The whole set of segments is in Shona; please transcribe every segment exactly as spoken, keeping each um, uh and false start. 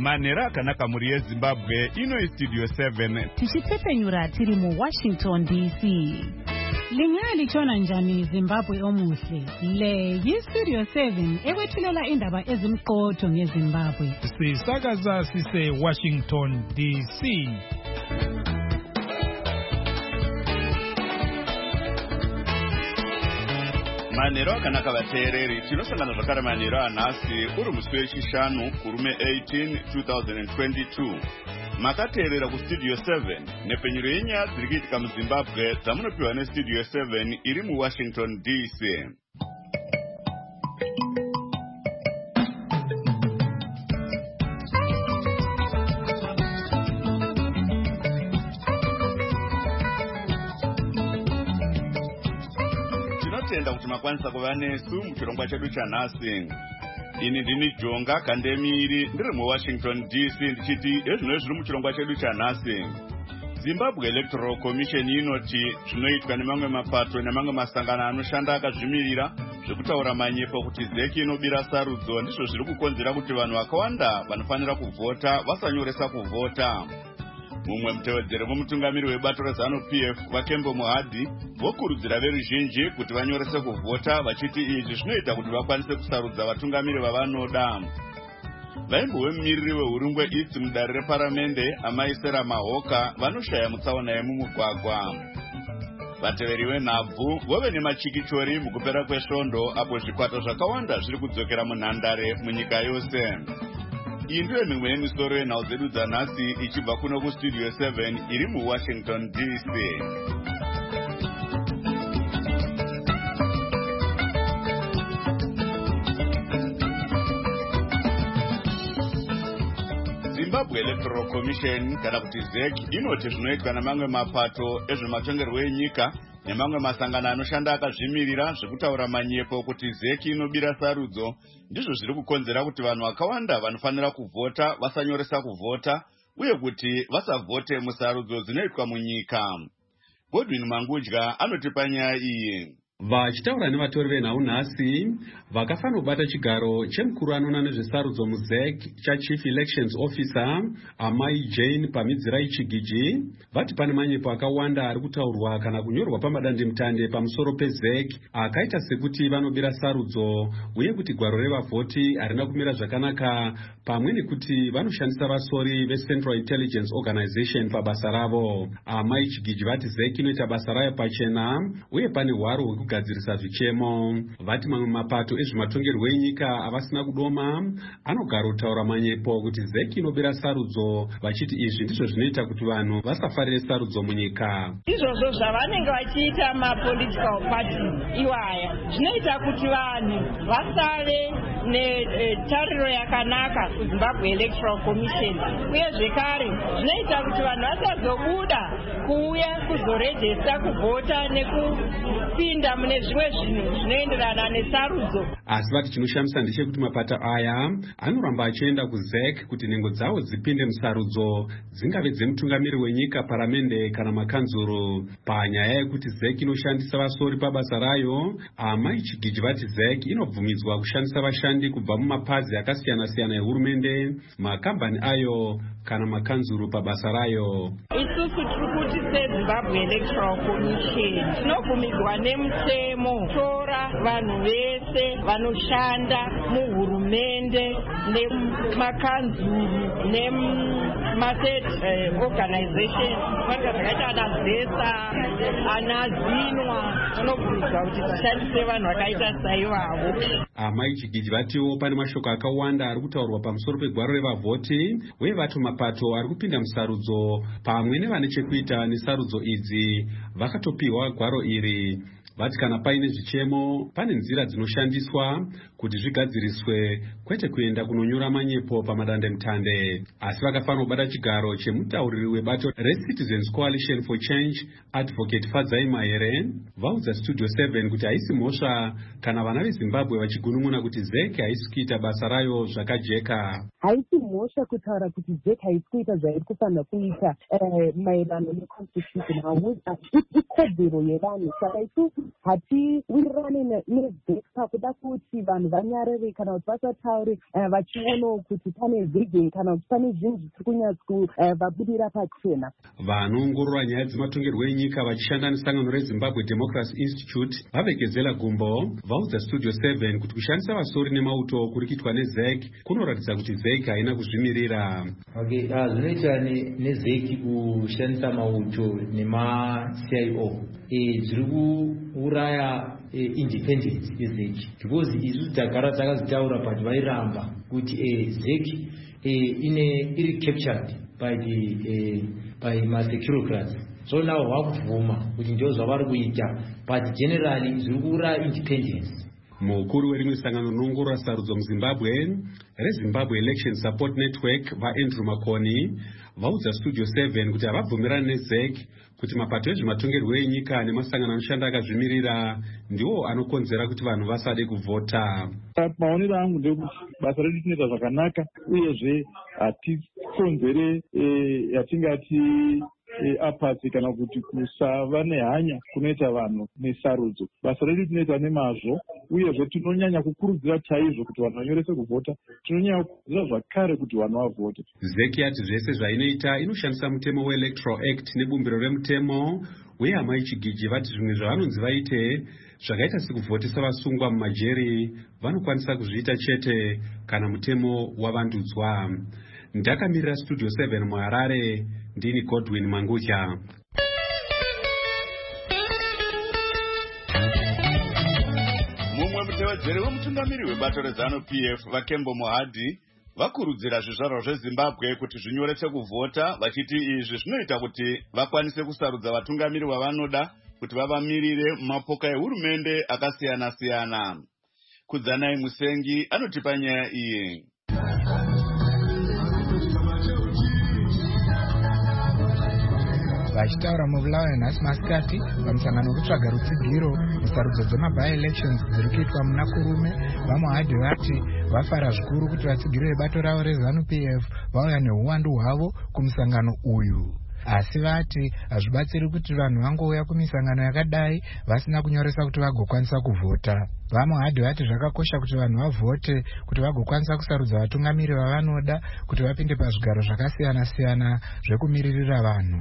Manera akanaka muri yeZimbabwe ino Studio seven. Tichitepenyura tiri mu Washington D C. Lingali chona njani Zimbabwe omuhle. Le yi Studio seven ekwethulela indaba ezimqotho ngeZimbabwe. Sisakaza sise Washington D C. Manero akanaka vateereri tinosangana zvakare manero anhasi uri musi wechishanu kurume eighteen two thousand twenty-two. Makateerera kuStudio seven nepenyuro yenyaya dziri kuitika muZimbabwe dzamunopiwa neStudio seven iri muWashington D C. Tinotenda kuti makwanisa kuva nesu muchirongwa chedu chanhasi. Ini ndini Jonga Kandemiri ndiri muWashington D C ndichiti ezvino zviri muchirongwa chedu chanhasi. Zimbabwe Electoral Commission inoti zvinoitwa nemamwe mapato nemamwe masangano anoshanda akazvimirira zvekutaura manyepo kuti zeki inobira sarudzo ndizvo zviri kukonzera kuti vanhu vakawanda vanofanira kuvhota vasanyoresa kuvhota. Mumwe mutevedzeri womutungamiri webato reZanu P F Vakembo Muhadhi vokurudzira veruzhinji kuti vanyorese kuvhota vachiti izvi zvinoita kuti vakwanise kusarudza vatungamiri vavanoda. Vaimbo wemumiriri wehurungwe idzi mudare reparamende Amaisera Mahoka vanoshaya mutsaona yemumugwagwa. Vateveri venhabvu vove nemachikichori mukupera kwesvondo apo zvikwata zvakawanda zviri kudzokera munhandare munyika yose. Iyi ndiyo mimwe yemisoro yenhau dzedu dzanhasi ichibva kuno kuStudio seven iri muWashington D C. Zimbabwe Electoral Commission kana kuti zeki inoti zvinoitwa namamwe mapato ezvematongerwo enyika nemamwe masangano anoshanda akazvimirira zvekutaura manyepo kuti zeki inobira sarudzo ndizvo zviri kukonzera kuti vanhu vakawanda vanofanira kuvhota vasanyoresa kuvhota uye kuti vasavhote musarudzo dzinoitwa munyika. Godwin Mangudya anotipa nyaya iyi. Vachitaura nevatori venhau nhasi vakafanira kubata chigaro chemukuru anoona nezvesarudzo muZek chaChief Elections Officer Amai Jane Pamidzirai Chigiji vati pane manyepo akawanda ari kutaurwa kana kunyorwa pamadandemutande pamusoro peZek akaita sekuti vanobira sarudzo uye kuti gwaro revavhoti harina kumira zvakanaka pamwe nekuti vanoshandisa vasori veCentral Intelligence Organization pabasa ravo. Amai Chigiji vati Zek inoita basa rayo pachena uye pane hwaro hwekugadzirisa zvichemo. Vati mamwe mapato ezvematongerwo enyika avasina kudoma anogara kutaura manyepo kuti Zek inobira sarudzo vachiti izvi ndizvo zvinoita kuti vanhu vasafarire sarudzo munyika. Izvozvo zvavanenge vachiita mapolitical parties iwaya zvinoita kuti vanhu vasave netariro yakanaka kuZimbabwe Electoral Commission uye zvekare zvinoita kuti vanhu vasazobuda kuuya kuzorejesta kuvhota nekupinda mune zvimwe zvinhu zvinoenderana nesarudzo. Asi vati chinoshamisa ndechekuti mapato aya anoramba achienda kuZek kuti nhengo dzavo dzipinde musarudzo dzingave dzemutungamiri wenyika, paramende kana makanzuru. Panyaya yekuti Zek inoshandisa vasori pabasa rayo, Amai Chigiji vati Zek inobvumidzwa kushandisa vashandi kubva mumapazi akasiyana siyana ehurumende, makambani ayo kana makanzuru pabasa rayo. Isusu tiri kuti seZimbabwe Electoral Commission tinobvumidzwa nemutemo tora vanhu vese vanoshanda muhurumende nemakanzuru nemastate uh, organization vanga zvakaita ana Zesa ana Zinwa tinobvumidzwa kuti tishandise vanhu vakaita saivavo. Amai Chigiji vatiwo pane mashoko akawanda ari kutaurwa pamusoro pegwaro revavhoti uye vati mapato ari kupinda musarudzo pamwe nevane chekuita nesarudzo idzi vakatopiwa gwaro iri. Vati kana paine zvichemo pane nzira dzinoshandiswa kuti zvigadziriswe kwete kuenda kunonyora manyepo pamadandemutande. Asi vakafanira kubata chigaro chemutauriri webato reCitizens Coalition for Change Advocate Fadzai Mahere vaudza Studio seven kuti haisi mhosva kana vana veZimbabwe vachigunun'una kuti Zek haisi kuita basa rayo zvakajeka. Haisi mhosva kutaura kuti Zek haisi kuita zvairi kufanira kuita maererano neconstitution. Ikodzero yevanhu. Saka isu hatiwirirani nezek pakuda kuti vanhu vanyarare kana kuti vasataure vachionawo kuti pane vhiging kana kuti pane zvinhu zvitiri kunyatsovabudira pachena. Vanoongorora nyaya dzematongerwo enyika vachishanda nesangano reZimbabwe Democracy Institute vavegezela gumbo vaudza Studio seven kuti kushandisa vasori nemauto kuri kuitwa nezek kunoratidza kuti zek haina kuzvimirira. Okay, uh, zvinoita nezek kushandisa mauto nema-C I O zviri kuuraya independence yezeki, because isu tagara takazitaura kuti vairamba kuti zeki ine iri captured by the by ma-securocrats, so now vakubvuma kuti ndio zvavari kuita, but generally zviri kuuraya independence. Mukuru werimwe sangano rinoongorora sarudzo muZimbabwe reZimbabwe Election Support Network vaAndrew Makoni vaudza Studio seven kuti havabvumirani nezek kuti mapato ezvematongerwo enyika nemasangano anoshanda akazvimirira ndiwo anokonzera kuti vanhu vasade kuvhota. Maonero angu ndekuti basa redu tinoita zvakanaka uyezve hatikonzere yatingati apathy kana kuti kusava nehanya kunoita vanhu nesarudzo. Basa redu tinoita nemazvo uyezve tinonyanya kukurudzira chaizvo kuti vanhu vanyorese kuvhota, tinonyanya kukurudzira zvakare kuti vanhu vavhote. zeki yati zvese zvainoita inoshandisa mutemo weElectoral Act nebumbiro remutemo uye Amai Chigiji vati zvimwe zvavanonzi vaite zvakaita sekuvhotesa vasungwa mumajeri vanokwanisa kuzviita chete kana mutemo wavandudzwa. Ndakamirira Studio seven muHarare, ndini Godwin Mangudya. Mumwe mutevedzeri wemutungamiri webato reZanu P F Vakembo Mohadhi vakurudzira zvizvarwa zveZimbabwe kuti zvinyorese kuvhota, vachiti izvi zvinoita kuti vakwanise kusarudza vatungamiri vavanoda kuti vavamirire mumapoka ehurumende akasiyana siyana. Kudzanai Musengi anotipa nyaya iyi. Vachitaura mubulawayo nhasi masikati pamusangano wekutsvaga rutsigiro musarudzo dzema-by-elections dziri kuitwa muna Kurume, vaMohadhi vati vafara zvikuru kuti vatsigiro vebato ravo reZanu P F vauya neuwandu hwavo kumusangano uyu. Asi vati hazvibatsiri kuti vanhu vangouya kumisangano yakadai vasina kunyoresa kuti vagokwanisa kuvhota. VaMohadhi vati zvakakosha kuti vanhu vavhote kuti vagokwanisa kusarudza vatungamiri vavanoda kuti vapinde pazvigaro zvakasiyana siyana zvekumiririra vanhu.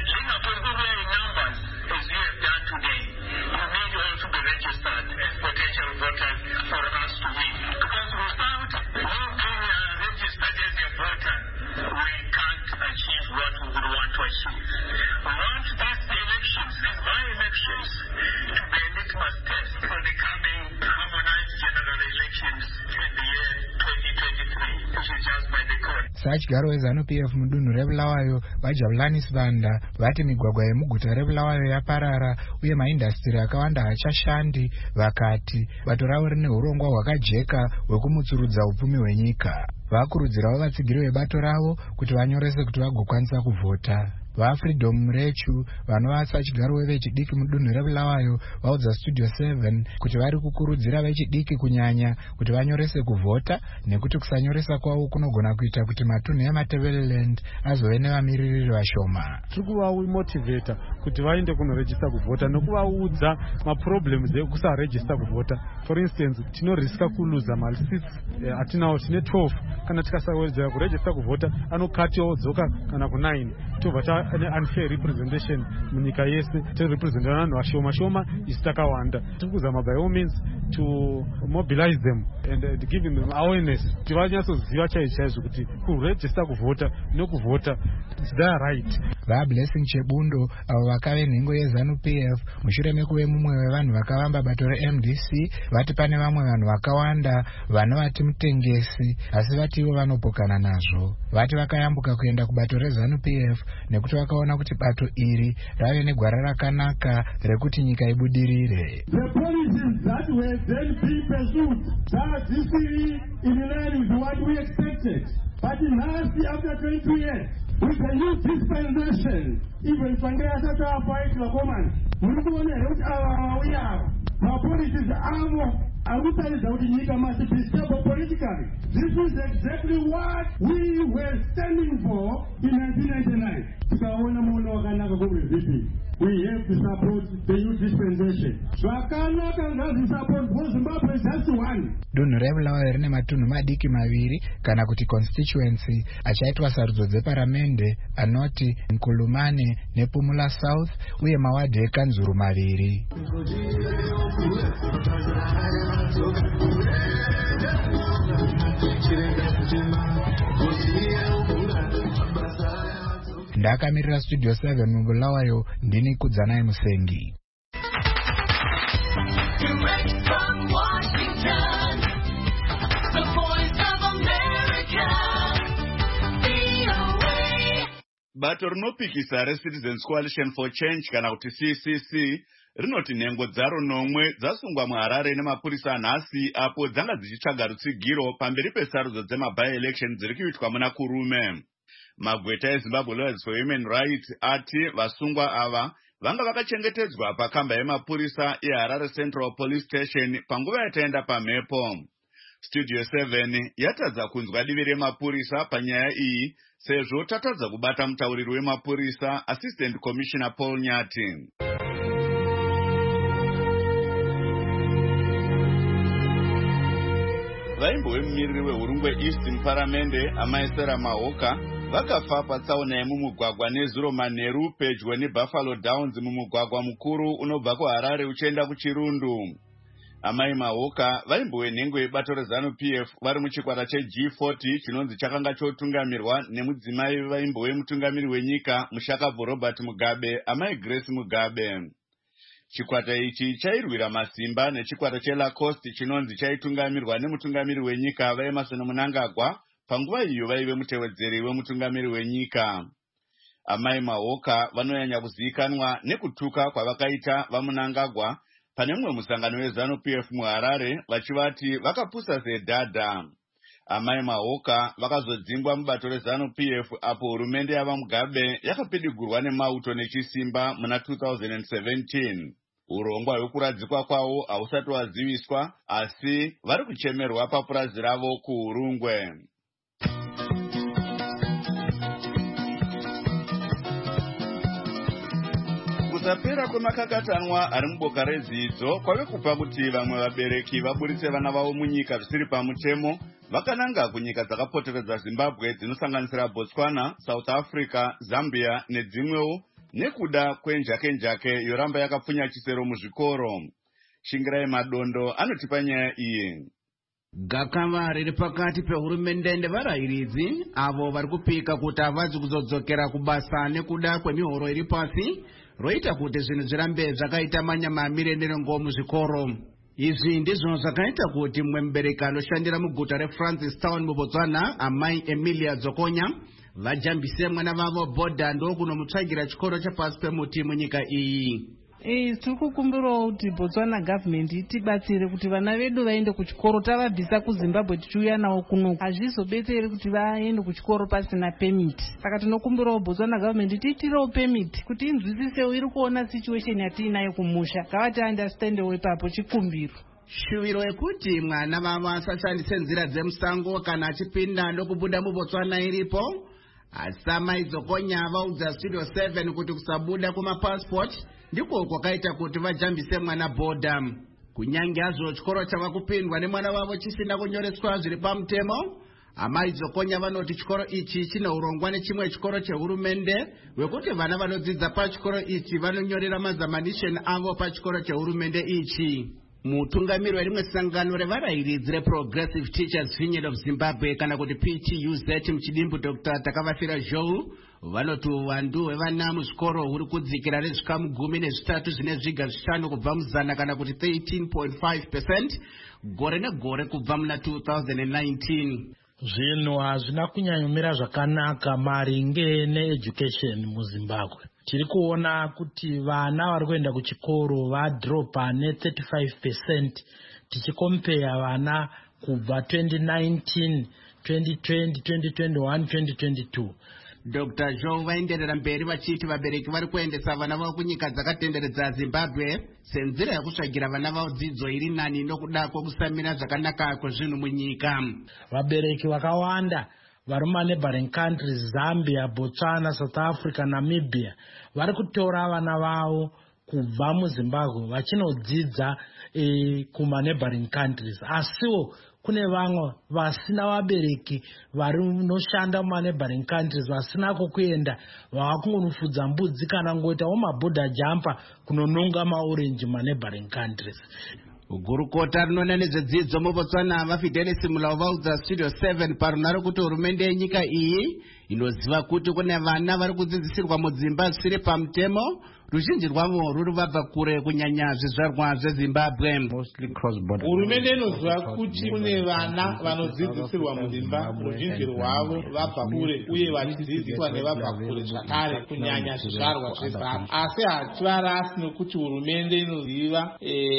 Sachigaro weZanu P F mudunhu reBulawayo vaJabulani Sibanda vati migwagwa yemuguta reBulawayo yaparara uye maindastri akawanda hachashandi, vakati bato ravo rine urongwa hwakajeka hwekumutsurudza upfumi hwenyika. Vakurudzirawo vatsigiri vebato ravo kuti vanyorese kuti vagokwanisa kuvhota. VaFreedom Murechu vanova sachigaro wevechidiki mudunhu reBulawayo vaudza Studio seven kuti vari kukurudzira vechidiki kunyanya kuti vanyorese kuvhota nekuti kusanyoresa kwavo kunogona kuita kuti matunhu eMatebeleland azove nevamiririri vashoma. Tiri kuvamotivata kuti vaende kunorejista kuvhota nekuvaudza maproblems ekusarejista kuvhota. For instance, tinoriska kuluza mali six atinawo tine twelve kana tikasawedzera kurejista kuvhota anokatiwo dzoka kana ku nine tobva ane unfair representation munyika yese, tirepresenta vanhu vashoma shoma isi takawanda. Tiri kuzama by all means to mobilize them and uh, giving them awareness kuti vanyatsoziva chaizvo chaizvo kuti kurejista kuvhota nekuvhota it's their right. VaBlessing Chebundo avo vakave nhengo yeZanu P F mushure mekuve mumwe wevanhu vakavamba bato reM D C vati pane vamwe vanhu vakawanda vanovati mutengesi asi vati ivo vanopokana nazvo. Vati vakayambuka kuenda kubato reZanu P F nekuti vakaona kuti bato iri rave negwara rakanaka rekuti nyika ibudirire. The policies that were then being pursued that this is in line with what we expected, but now after twenty years with the new dispensation, even Pangayasa fight the woman. We are our policies are must be stable politically. This is exactly what we were standing for in nineteen ninety-nine. we have to support the new dispensation. Zvakanaka ngazvisupport for Zimbabwe is just one. Dunhu reBulawayo rine matunhu madiki maviri kana kuti constituency achaitwa sarudzo dzeparamende anoti Nkulumane nePumula South uye mawadhi ekanzuru maviri. Ndakamirira Studio seven muBulawayo, ndini Kudzanai Musengi. Direct from Washington, the voice of America, V O A. Bato rinopikisa reCitizens Coalition for Change kana kuti C C C rinoti nhengo dzaro nomwe dzasungwa muHarare nemapurisa nhasi apo dzanga dzichitsvaga rutsigiro pamberi pesarudzo dzema-by-election dziri kuitwa muna Kurume. Magweta eZimbabwe Lawyers for Human Rights ati vasungwa ava vanga vakachengetedzwa pakamba yemapurisa eHarare Central Police Station panguva yataenda pamhepo. Studio seven yatadza kunzwa divi remapurisa panyaya iyi sezvo tatadza kubata mutauriri wemapurisa Assistant Commissioner Paul Nyati. Vaimbo vemumiriri wehurungwe East muparamende amaisera Mahoka vakafa patsaona yemumugwagwa neZuro Manheru pedyo neBuffalo Downs mumugwagwa mukuru unobva kuHarare uchienda kuChirundu. Amai Mahoka vaimbowe nhengo yebato reZANU-P F vari muchikwata cheG forty chinonzi chakanga chotungamirwa nemudzimai vaimbowe mutungamiri wenyika Mushakabvu Robert Mugabe, amai Grace Mugabe. Chikwata ichi chairwira masimba nechikwata cheLacoste chinonzi chaitungamirwa nemutungamiri wenyika vaEmerson Mnangagwa panguva iyo vaive mutevedzeri wemutungamiri wenyika. Amai Mahoka vanonyanya kuzivikanwa nekutuka kwavakaita vaMnangagwa pane mumwe musangano weZANU-P F muHarare vachivati vakapusa sedhadha. Amai Mahoka vakazodzingwa mubato reZANU-P F apo hurumende yavaMugabe yakapidigurwa nemauto nechisimba muna two thousand seventeen. Urongwa hwekuradzikwa kwavo hausati waziviswa, asi vari kuchemerwa papurazi ravo kuHurungwe. Kusapera kwemakakatanwa ari muboka redzidzo kwave kupa kuti vamwe vabereki vaburitse vana vavo munyika zvisiri pamutemo vakananga kunyika dzakapoteredza Zimbabwe dzinosanganisira Botswana, South Africa, Zambia nedzimwewo nekuda kwenjake-njake yoramba yakapfunya chisero muzvikoro. Shingirai Madondo anotipa nyaya iyi. Gakava riri pakati pehurumende nevarayiridzi avo vari kupika kuti havazi kuzodzokera kubasa nekuda kwemihoro iri pasi roita kuti zvinhu zvirambe zvakaita manyamamire nerengo muzvikoro. Izvi ndizvo zvakaita kuti mumwe mubereki anoshandira muguta reFrancis Town muBotswana, amai Emilia Dzokonya, vajambise mwana vavo Bhodha ndokunomutsvagira chikoro chapasi pemuti munyika iyi. Eh, tiri kukumbirawo kuti Botswana government itibatsire kuti vana vedu vaende kuchikoro. Tavabvisa kuZimbabwe tichiuya nawo kuno hazvizobetseri kuti vaende kuchikoro pasina permit. Saka tinokumbirawo Botswana government tiitirewo permit kuti inzwisisewo iri kuona situation yatiinayo kumusha. Ngavati understandewo ipapo chikumbiro. Shuviro yekuti mwana vavo asashandise nzira dzemusango kana achipinda ndokubuda muBotswana iripo. Asi amai Dzokonya vaudza Studio seven kuti kusabuda kumapassport ndiko kwakaita kuti vajambise mwana Bhodha. Kunyange hazvo chikoro chava kupindwa nemwana wavo chisina kunyoreswa zviri pamutemo, amai Dzokonya vanoti chikoro ichi chine urongwa nechimwe chikoro chehurumende wekuti vana vanodzidza pachikoro ichi vanonyorera mazamanisheni avo pachikoro chehurumende ichi. Mutungamiri werimwe sangano revarayiridzi reProgressive Teachers Union of Zimbabwe kana kuti P T U Z muchidimbu Doctor Takavafira Zhou vanoti uwandu hwevana muzvikoro huri kudzikira nezvikamu gumi nezvitatu zvine zviga zvishanu kubva muzana kana kuti thirteen point five percent gore negore kubva muna two thousand nineteen. Zvinhu hazvina kunyanyomira zvakanaka maringe needucation muZimbabwe. Tiri kuona kuti vana vari kuenda kuchikoro vadropa ne-thirty-five percent tichikompea vana kubva twenty nineteen, twenty twenty, twenty twenty-one, twenty twenty-two. Doctor Zhou vaenderera mberi vachiti vabereki vari kuendesa vana vavo kunyika dzakatenderedza Zimbabwe senzira yekutsvagira vana vavo dzidzo iri nani nokuda kwokusamira zvakanaka kwezvinhu munyika. Vabereki vakawanda vari mumaneighboring countries Zambia, Botswana, South Africa, Namibia vari kutora vana vavo kubva muZimbabwe vachinodzidza e, kumaneighboring countries. Asiwo kune vamwe vasina vabereki varinoshanda mumaneighboring countries vasina kokuenda vakungonofudza mbudzi kana ngoitawo maborder jumper kunononga maorange mumaneighboring countries. gurukota rinoona nezvedzidzo muBotswana vaFidelis Mulawu vaudza Studio seven parunhare kuti hurumende yenyika iyi inoziva kuti kune vana vari kudzidzisirwa mudzimba zvisiri pamutemo, ruzhinji rwavo ruri vabva kure kunyanya zvizvarwa zveZimbabwe. Hurumende inoziva kuti kune vana vanodzidzisirwa mudzimba, ruzhinji rwavo vabva kure uye vachidzidziswa nevabva kure zvakare kunyanya zvizvarwa zveZimbabwe. Asi hativarasi nokuti hurumende inoziva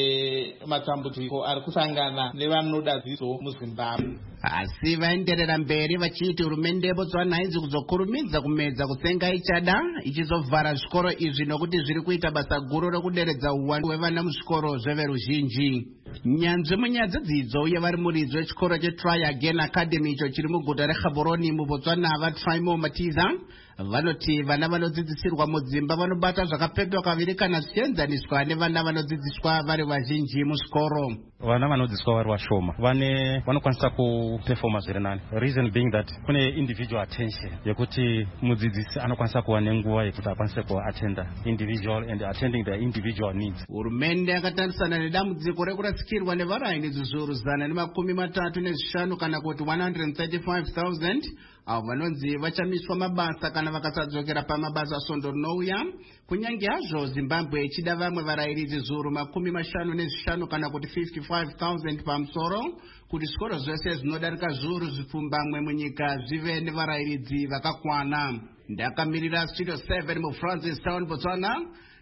matambudziko ari kusangana nevanoda dzidzo muZimbabwe. Asi vaenderera mberi vachiti hurumende yeBotswana haizi kuzokurumidza kumedza kutsenga ichada ichizovhara zvikoro izvi nokuti zviri kuita basa guru rekuderedza uwandu hwevana muzvikoro zveveruzhinji. Nyanzvi munyaya dzedzidzo uye vari muridzi wechikoro cheTry Again Academy icho chiri muguta reGaborone muBotswana vaTrimo Matiza vanoti vana vanodzidzisirwa mudzimba vanobata zvakapetwa kaviri kana zvichienzaniswa nevana vanodzidziswa vari vazhinji muzvikoro. Vana vanodzidziswa vari vashoma vane vanokwanisa kuperforma zviri nani. Reason being that kune individual attention yekuti mudzidzisi anokwanisa kuva nenguva yekuti akwanise kuattenda individual and attending their individual needs. Hurumende yakatarisana nedambudziko rekurasikirwa nevaraini zviuru zana nemakumi matatu nezvishanu kana kuti one hundred thirty-five thousand avo vanonzi vachamiswa mabasa kana vakasadzokera pamabasa svondo rinouya, kunyange hazvo Zimbabwe ichida vamwe varairidzi zviuru makumi mashanu nezvishanu kana kuti fifty-five thousand pamusoro kuti zvikoro zvose zvinodarika zviuru zvipfumbamwe munyika zvive nevarairidzi vakakwana. Ndakamirira Studio seven muFrancis Town, Botswana,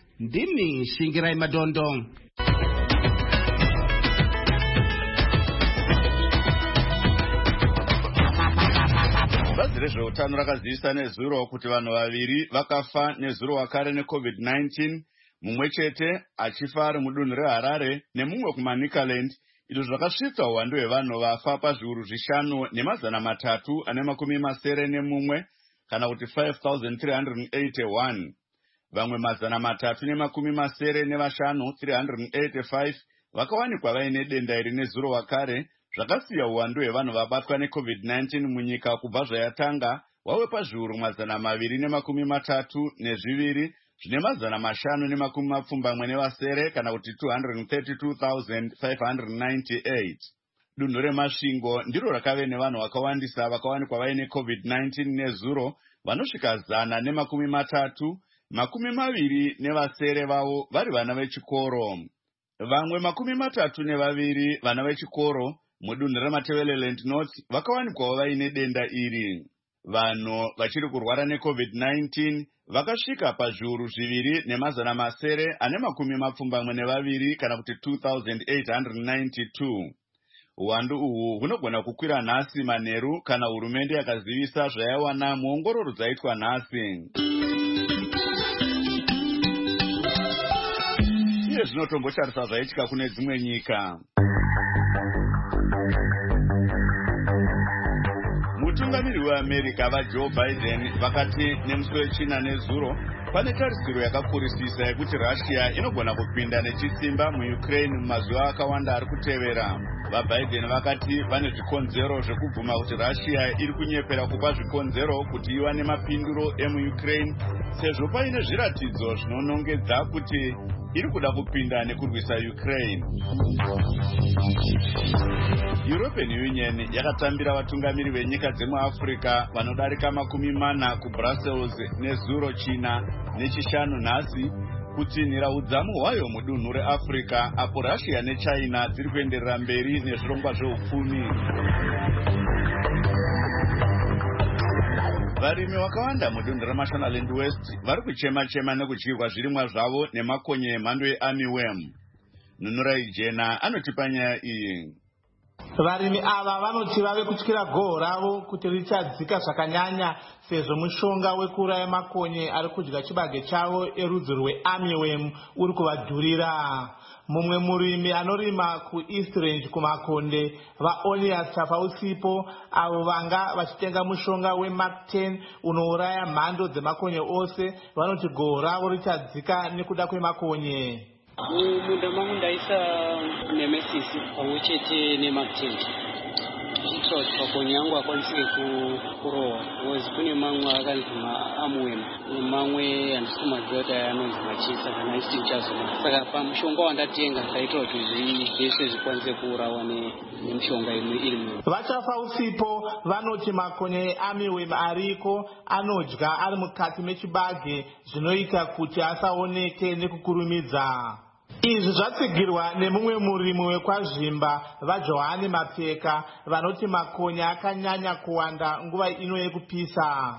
ndini Shingirai Madondo. Bazi rezveutano rakazivisa nezuro kuti vanhu vaviri vakafa nezuro wakare necovid nineteen, mumwe chete achifa ari mudunhu reHarare nemumwe kuManicaland. Izvo zvakasvitsa uwandu hwevanhu vafa pazviuru zvishanu nemazana matatu ane makumi masere nemumwe kana kuti five thousand three hundred eighty-one. Vamwe mazana matatu nemakumi masere nevashanu three hundred eighty-five vakawanikwa vaine denda iri nezuro wakare, zvakasiya uwandu hwevanhu vabatwa necovid nineteen munyika kubva zvayatanga wave pazviuru mazana maviri nemakumi matatu nezviviri zvine mazana mashanu nemakumi mapfumbamwe nevasere kana kuti two hundred thirty-two thousand five hundred ninety-eight. Dunhu reMasvingo ndiro rakave nevanhu vakawandisa vakawanikwa vaine covid nineteen nezuro vanosvika zana nemakumi matatu, makumi maviri nevasere vavo vari vana vechikoro. Vamwe makumi matatu nevaviri vana vechikoro mudunhu reMatabeleland North vakawanikwawo vaine denda iri. Vanhu vachiri kurwara necovid nineteen vakasvika pazviuru zviviri nemazana masere ane makumi mapfumbamwe nevaviri kana kuti two thousand eight hundred ninety-two. Uwandu uhu hunogona kukwira nhasi manheru kana hurumende yakazivisa zvaiwana muongororo dzaitwa nhasi. Iye zvinotombotarisa zvaitika kune dzimwe nyika. Mutungamiri weAmerica vaJoe Biden vakati nemusi wechina nezuro pane tarisiro yakakurisisa yekuti Russia inogona kupinda nechisimba muUkraine mumazuva akawanda ari kutevera. VaBiden vakati vane zvikonzero zvekubvuma kuti Russia iri kunyepera kupa zvikonzero kuti iwane mapinduro emuUkraine sezvo paine zviratidzo zvinonongedza kuti iri kuda kupinda nekurwisa Ukraine. European Union yakatambira vatungamiri venyika dzemuAfrica vanodarika makumi mana kuBrussels nezuro china nechishanu nhasi kutsinhira udzamu hwayo mudunhu reAfrica apo Russia neChina dziri kuenderera mberi nezvirongwa zveupfumi. Varimi vakawanda mudunhu reMashonaland West vari kuchema-chema nekudyirwa zvirimwa zvavo nemakonye emhando yearmyworm. Nunurai Jena anotipa nyaya iyi. Varimi ava vanoti vave kutyira goho ravo kuti richadzika zvakanyanya sezvo mushonga wekuuraya makonye ari kudya chibage chavo erudzi rwearmyworm uri kuvadhurira. Mumwe murimi anorima kuEast Range kumakonde vaOnias Tafausipo avo vanga vachitenga mushonga weMark ten unouraya mhando dzemakonye ose vanoti goho ravo richadzika nekuda kwemakonye. Mumunda mangu ndaisa nemesis pamwe chete nemaktengi kuitira kuti makonye angu akwanise kurohwa because kune mamwe akanzi maarmyworm nemamwe handisi kumaziva kuti anonzi machisa kana isiti ndichazoma. Saka pamushonga wandatenga ndaitira kuti zvese zvikwanise kuurawa nemushonga iri mumwe. Vachafausipo vanoti makonye earmyworm ariko anodya ari mukati mechibage zvinoita kuti asaoneke nekukurumidza. Izvi zvatsigirwa nemumwe murimi wekwazvimba vaJohani Mapfeka vanoti makonye akanyanya kuwanda nguva ino yekupisa.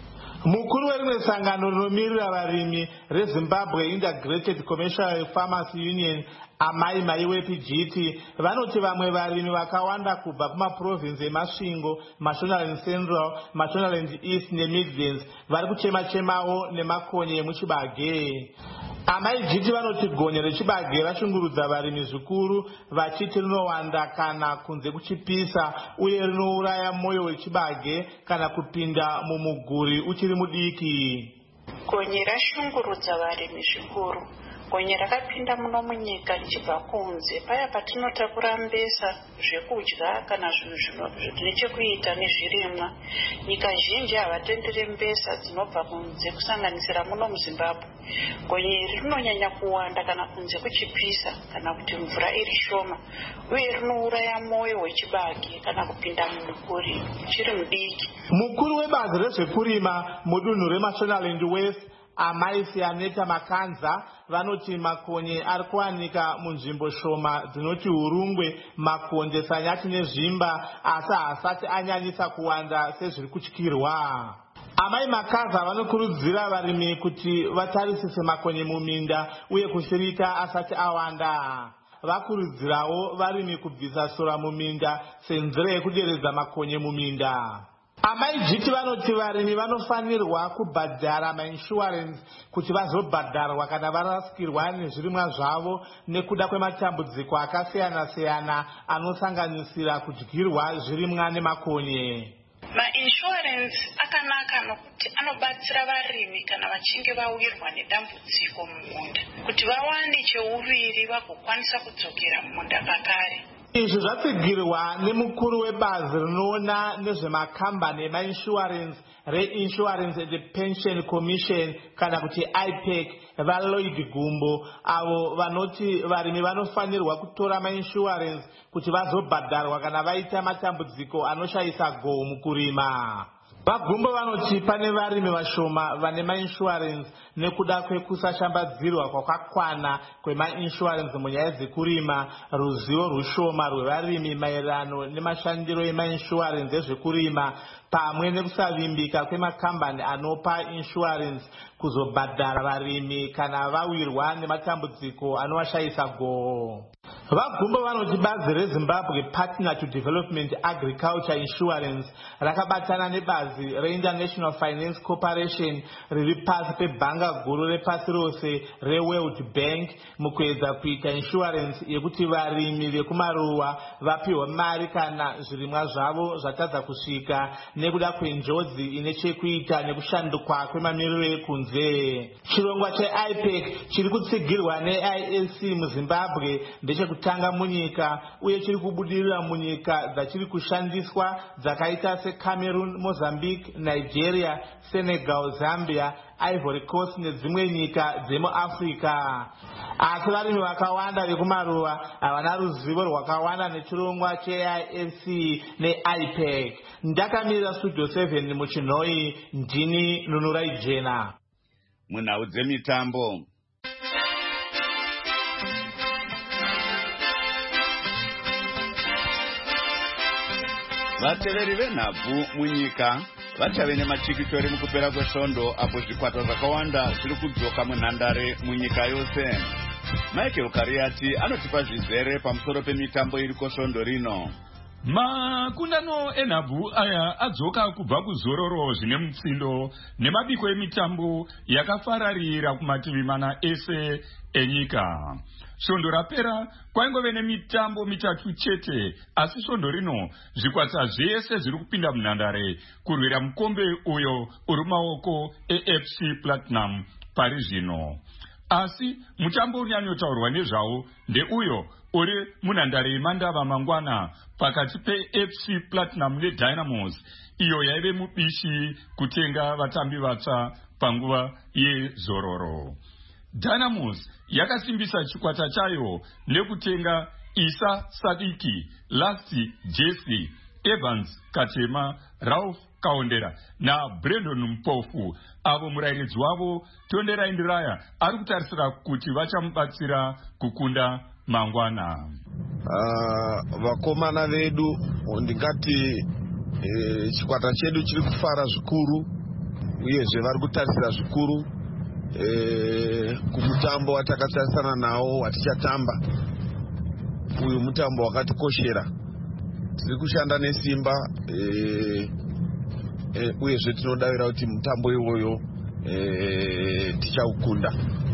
Mukuru werimwe sangano rinomirira varimi reZimbabwe Integrated Commercial Farmers Union Amai Maiwe Pijiti vanoti vamwe varimi vakawanda kubva kumaprovinsi emasvingo Mashonaland Central, Mashonaland East neMidlands vari kuchema-chemawo nemakonye emuchibage. Amai Jiti vanoti gonye rechibage rashungurudza varimi zvikuru vachiti rinowanda kana kunze kuchipisa uye rinouraya moyo wechibage kana kupinda mumuguri uchiri mudiki. Gonye rashungurudza varimi zvikuru. Gonye rakapinda muno munyika richibva kunze paya patinotakura mbesa zvekudya kana zvinhu zvine chekuita nezvirimwa. Nyika zhinji havatendere mbesa dzinobva kunze kusanganisira muno muZimbabwe. Gonye iri rinonyanya kuwanda kana kunze kuchipisa kana kuti mvura iri shoma uye rinouraya moyo wechibage kana kupinda mumuguri uchiri mudiki. Mukuru webazi rezvekurima mudunhu reMashonaland West Amai Sianeta Makanza vanoti makonye ari kuwanika munzvimbo shoma dzinoti Hurungwe, Makonde, Sanyati nezvimba asi haasati anyanyisa kuwanda sezviri kutyirwa. Amai Makanza vanokurudzira varimi kuti vatarisise makonye muminda uye kushirika asati awanda. Vakurudzirawo varimi kubvisa sora muminda senzira yekuderedza makonye muminda. Amai Jiti vanoti varimi vanofanirwa kubhadhara mainsurance kuti vazobhadharwa kana varasikirwa nezvirimwa zvavo nekuda kwematambudziko akasiyana-siyana anosanganisira kudyirwa zvirimwa nemakonye. Mainsurance akanaka nokuti anobatsira varimi kana vachinge vawirwa nedambudziko mumunda kuti vawane cheuviri vagokwanisa kudzokera mumunda pakare. Izvi zvatsigirwa nemukuru webazi rinoona nezvemakambani emainsurance reInsurance and Pension Commission kana kuti I P E C vaLloyd Gumbo avo vanoti varimi vanofanirwa kutora mainsurance kuti vazobhadharwa kana vaita matambudziko anoshayisa goho mukurima. Vagumbo vanoti pane varimi vashoma vane mainsurance nekuda kwekusashambadzirwa kwakakwana kwemainsurance munyaya dzekurima, ruzivo rushoma rwevarimi maererano nemashandiro emainsurance ezvekurima pamwe nekusavimbika kwemakambani anopa insurance kuzobhadhara varimi kana vawirwa nematambudziko anovashayisa goho. Vagumbo vanoti bazi reZimbabwe Partner to Development Agriculture Insurance rakabatana nebazi reInternational Finance Corporation riri pasi pebhanga guru repasi rose reWorld Bank mukuedza kuita insurance yekuti varimi vekumaruwa vapiwe mari kana zvirimwa zvavo zvatadza kusvika nekuda kwenjodzi ine chekuita nekushanduka kwemamiriro ekunze. Chirongwa cheI P E C chiri kutsigirwa neI L C muZimbabwe ndechekutanga munyika uye chiri kubudirira munyika dzachiri kushandiswa dzakaita seCameroon, Mozambique, Nigeria, Senegal, Zambia, Ivory Coast nedzimwe nyika dzemuAfrica. Asi varimi vakawanda vekumaruwa havana ruzivo rwakawanda nechirongwa cheI L C neI P E C. Ndakamirira Studio seven muchinhoi, ndini Nunurai Jena. Munhau dzemitambo. Vateveri venhabvu munyika vachave nemachikitori mukupera kwesvondo apo zvikwata zvakawanda zviri kudzoka munhandare munyika yose. Michael Kariati anotipa zvizere pamusoro pemitambo iri kusvondo rino. Makundano enhabvu aya adzoka kubva kuzororo zvine mutsindo nemabiko emitambo yakafararira kumativi mana ese enyika. Svondo rapera kwaingove nemitambo mitatu chete, asi svondo rino zvikwata zvese zviri kupinda munhandare kurwira mukombe uyo uri mumaoko eF C Platinum pari zvino. Asi mutambo unyanyotaurwa nezvawo ndeuyo uri munhandare yemandava mangwana pakati peF C Platinum neDynamos, iyo yaive mubishi kutenga vatambi vatsva panguva yezororo. Dynamos yakasimbisa chikwata chayo nekutenga Isa Sadiki, Lasti Jesse, Evans Katema, Ralph Kaondera na Brandon Mpofu, avo murairidzi wavo Tondera Indiraya ari kutarisira kuti vachamubatsira kukunda mangwana. Uh, vakomana vedu ndingati eh, chikwata chedu chiri kufara zvikuru uyezve vari kutarisira zvikuru eh, kumutambo watakasarisana nawo watichatamba. Uyu mutambo wakatikoshera, tiri kushanda nesimba eh, eh, uyezve tinodavira kuti mutambo iwoyo eh, tichaukunda.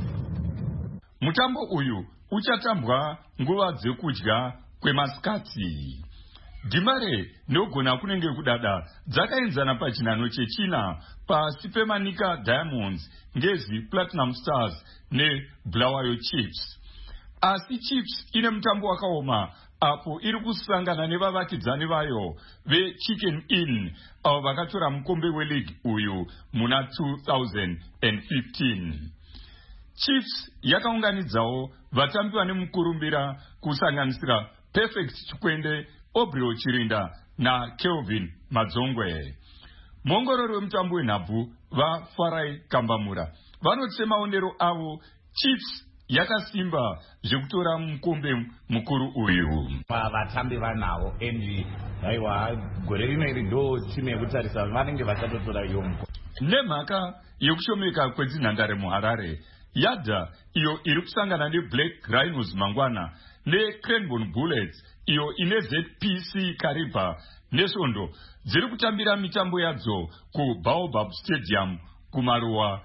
Mutambo uyu uchatambwa nguva dzekudya kwemasikati. Dhimare neogona kunenge kudada dzakaenzana pachinhano chechina pasi pemanika Diamonds, Ngezi Platinum Stars neBulawayo Chiefs. Asi Chiefs ine mutambo wakaoma apo iri kusangana nevavakidzani vayo veChicken Inn avo vakatora mukombe weleague uyu muna two thousand fifteen. Chiefs yakaunganidzawo vatambi vane mukurumbira kusanganisira Perfect Chikwende, Obreo Chirinda na Kelvin Madzongwe. Muongorori wemutambo wenhabvu vaFarai Kambamura vanoti maonero avo Chiefs yakasimba zvekutora mukombe mukuru uyu. Vatambi vanavo endi aiwa gore rino iri ndo timu yekutarisa vanenge vachatotora iyo mukombe. Nemhaka yekushomeka kwedzinhandare muHarare, Yadha iyo iri kusangana neBlack Rhinos mangwana neCranbourne Bullets iyo ine Z P C Kariba nesvondo dziri kutambira mitambo yadzo kuBaobab Stadium kumaruwa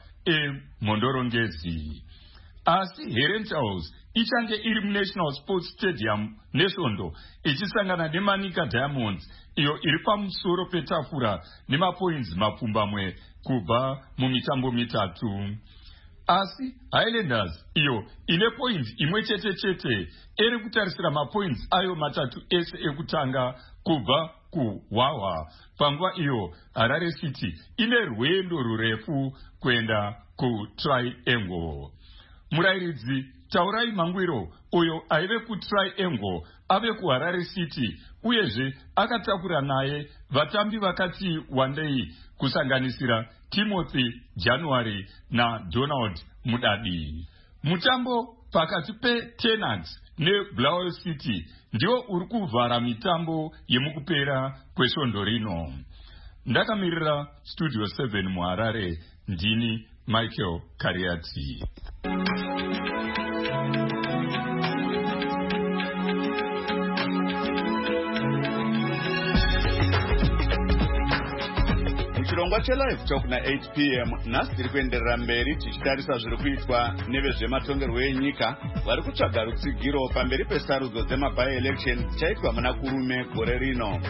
eMhondorongezi. Asi Herentals ichange iri muNational Sports Stadium nesvondo ichisangana nemanika Diamonds iyo iri pamusoro petafura nemapoints mapfumbamwe kubva mumitambo mitatu. Asi Highlanders iyo ine points imwe chete chete iri kutarisira mapoints ayo matatu ese ekutanga kubva kuHwaHwa. Panguva iyo Harare City ine rwendo rurefu kuenda kuTriangle. Murairidzi Taurai Mangwiro uyo aive kuTriangle ave kuHarare City uyezve akatakura naye vatambi vakati wandei kusanganisira Timothy January na Donald Mudadi. Mutambo pakati peTenax neBulawayo City ndio uri kuvhara mitambo yemukupera kwesvondo rino. Ndakamirira Studio seven muHarare, ndini Michael Kariati. Chirongwa chelive talk na eight p m nhasi tiri kuenderera mberi tichitarisa zviri kuitwa nevezvematongerwo enyika vari kutsvaga rutsigiro pamberi pesarudzo dzemaby election dzichaitwa muna kurume gore rino.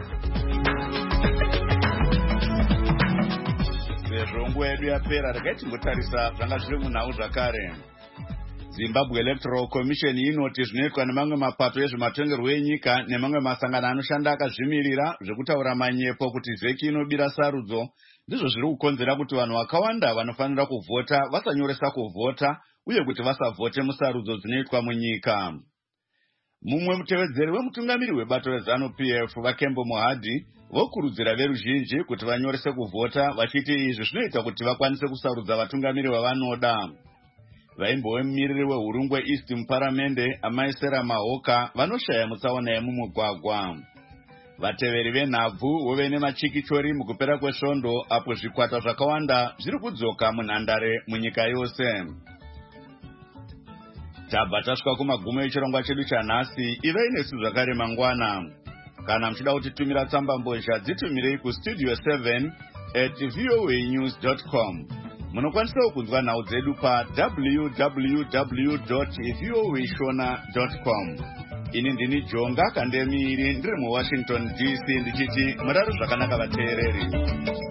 Sezvo nguva yedu yapera regai timbotarisa zvanga zviri munhau zvakare. Zimbabwe Electoral Commission inoti zvinoitwa nemamwe mapato ezvematongerwo enyika nemamwe masangano anoshanda akazvimirira zvekutaura manyepo kuti vheki inobira sarudzo ndizvo zviri kukonzera kuti vanhu vakawanda vanofanira kuvhota vasanyoresa kuvhota uye kuti vasavhote musarudzo dzinoitwa munyika. Mumwe mutevedzeri wemutungamiri webato reZANU P F vaKembo Mohadhi vokurudzira veruzhinji kuti vanyorese kuvhota vachiti izvi zvinoita kuti vakwanise kusarudza vatungamiri vavanoda. Vaimbo wemumiriri wehurungwe East muparamende Amaisera Mahoka vanoshaya mutsaona yemumugwagwa. Vateveri venhabvu vove nemachikichori mukupera kwesvondo apo zvikwata zvakawanda zviri kudzoka munhandare munyika yose. tabva tasvika kumagumo echirongwa chedu chanhasi. Ivei nesu zvakare mangwana. Kana muchida kutitumira tsamba mbozha dzitumirei kustudio seven at voanews dot com. Munokwanisawo kunzwa nhau dzedu pa w w w dot voa shona dot com. Ini ndini Jonga Kandemiri ndiri muWashington D C ndichiti murare zvakanaka vateereri.